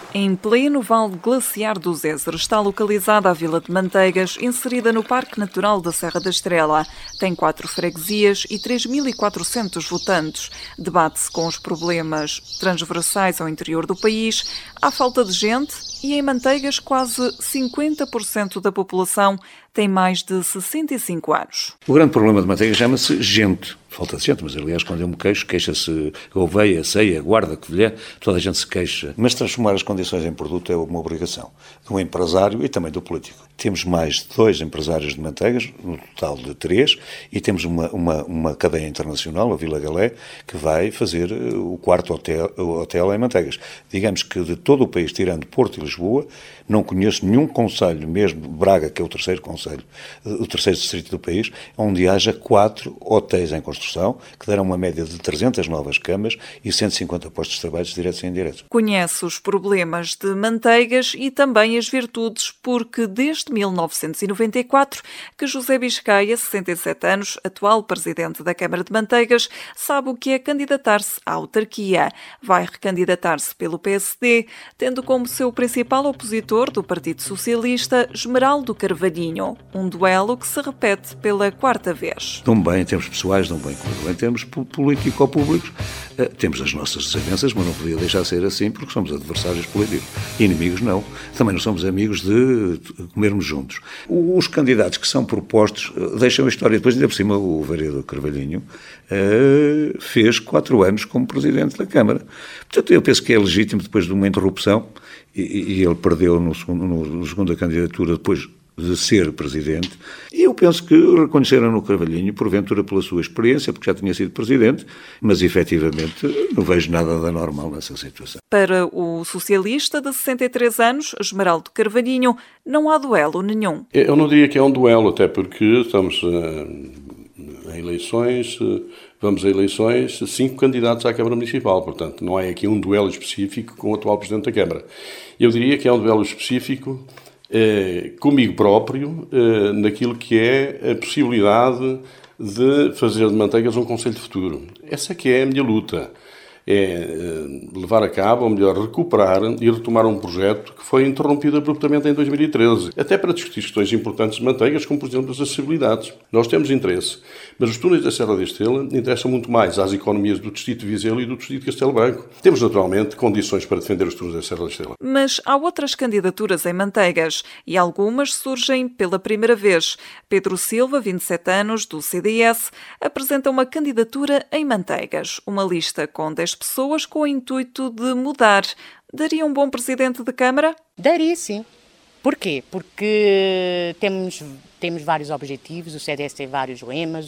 Em pleno Vale Glaciar do Zezer está localizada a Vila de Manteigas, inserida no Parque Natural da Serra da Estrela. Tem 4 freguesias e 3.400 votantes. Debate-se com os problemas transversais ao interior do país. Há falta de gente e em Manteigas quase 50% da população tem mais de 65 anos. O grande problema de Manteigas chama-se gente. Falta de gente, mas aliás, quando eu me queixo, queixa-se a oveia, a ceia, a guarda, que lhe é, toda a gente se queixa. Mas transformar as condições em produto é uma obrigação do empresário e também do político. Temos mais de 2 empresários de Manteigas, no total de 3, e temos uma cadeia internacional, a Vila Galé, que vai fazer o 4º hotel em Manteigas. Digamos que de todo o país, tirando Porto e Lisboa, não conheço nenhum concelho, mesmo Braga, que é o 3º concelho, o 3º distrito do país, onde haja 4 hotéis em construção, que darão uma média de 300 novas camas e 150 postos de trabalho diretos e indiretos. Conhece os problemas de Manteigas e também as virtudes, porque desde 1994 que José Biscaia, 67 anos, atual presidente da Câmara de Manteigas, sabe o que é candidatar-se à autarquia. Vai recandidatar-se pelo PSD, tendo como seu principal opositor do Partido Socialista, Esmeraldo Carvalhinho. Um duelo que se repete pela 4ª vez. Dão bem em termos pessoais, dão bem em termos político-públicos. Temos as nossas desavenças, mas não podia deixar de ser assim, porque somos adversários políticos. Inimigos não. Também não somos amigos de comermos juntos. Os candidatos que são propostos deixam a história. Depois, ainda por cima, o vereador Carvalhinho fez 4 anos como presidente da Câmara. Portanto, eu penso que é legítimo, depois de uma interrupção, e ele perdeu no segunda candidatura depois de ser presidente, e eu penso que reconheceram no Carvalhinho, porventura pela sua experiência, porque já tinha sido presidente, mas efetivamente não vejo nada de anormal nessa situação. Para o socialista de 63 anos, Esmeraldo Carvalhinho, não há duelo nenhum. Eu não diria que é um duelo, até porque estamos em eleições, vamos a eleições, 5 candidatos à Câmara Municipal, portanto não é aqui um duelo específico com o atual Presidente da Câmara. Eu diria que é um duelo específico comigo próprio, naquilo que é a possibilidade de fazer de Manteigas um concelho de futuro. Essa que é a minha luta. É levar a cabo, ou melhor, recuperar e retomar um projeto que foi interrompido abruptamente em 2013. Até para discutir questões importantes de Manteigas, como por exemplo as acessibilidades. Nós temos interesse, mas os túneis da Serra da Estrela interessam muito mais às economias do distrito de Vizela e do distrito de Castelo Branco. Temos naturalmente condições para defender os túneis da Serra da Estrela. Mas há outras candidaturas em Manteigas e algumas surgem pela primeira vez. Pedro Silva, 27 anos, do CDS, apresenta uma candidatura em Manteigas. Uma lista com 10 pessoas com o intuito de mudar. Daria um bom presidente de Câmara? Daria, sim. Porquê? Porque temos vários objetivos, o CDS tem vários lemas,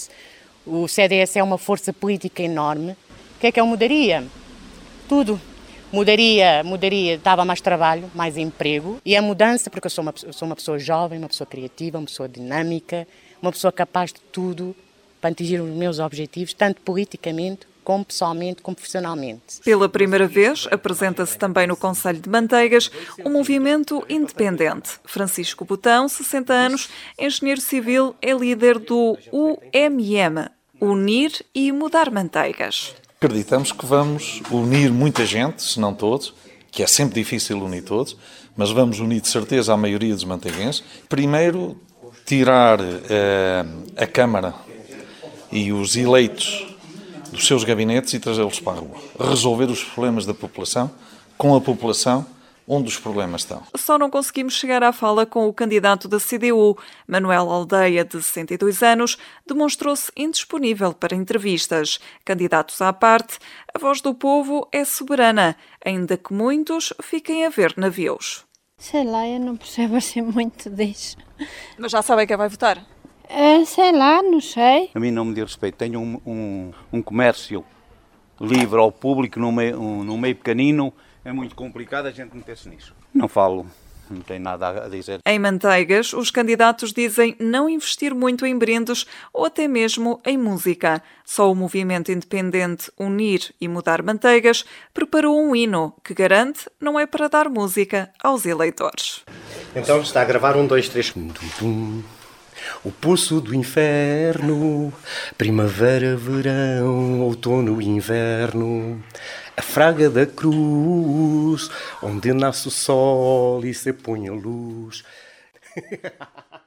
o CDS é uma força política enorme. O que é que eu mudaria? Tudo. Mudaria, dava mais trabalho, mais emprego. E a mudança, porque eu sou uma pessoa jovem, uma pessoa criativa, uma pessoa dinâmica, uma pessoa capaz de tudo para atingir os meus objetivos, tanto politicamente, como pessoalmente, como profissionalmente. Pela primeira vez, apresenta-se também no Concelho de Manteigas um movimento independente. Francisco Botão, 60 anos, engenheiro civil, é líder do UMM, Unir e Mudar Manteigas. Acreditamos que vamos unir muita gente, se não todos, que é sempre difícil unir todos, mas vamos unir de certeza a maioria dos manteiguenses. Primeiro, tirar a Câmara e os eleitos dos seus gabinetes e trazê-los para a rua. Resolver os problemas da população, com a população, onde os problemas estão. Só não conseguimos chegar à fala com o candidato da CDU. Manuel Aldeia, de 62 anos, demonstrou-se indisponível para entrevistas. Candidatos à parte, a voz do povo é soberana, ainda que muitos fiquem a ver navios. Sei lá, eu não percebo assim muito disso. Mas já sabem quem vai votar? Sei lá, não sei. A mim não me diz respeito. Tenho um comércio livre ao público num meio pequenino. É muito complicado a gente meter-se nisso. Não falo, não tenho nada a dizer. Em Manteigas, os candidatos dizem não investir muito em brindes ou até mesmo em música. Só o movimento independente Unir e Mudar Manteigas preparou um hino que garante não é para dar música aos eleitores. Então está a gravar 1, 2, 3... O poço do inferno, primavera, verão, outono e inverno. A Fraga da Cruz, onde nasce o sol e se põe a luz.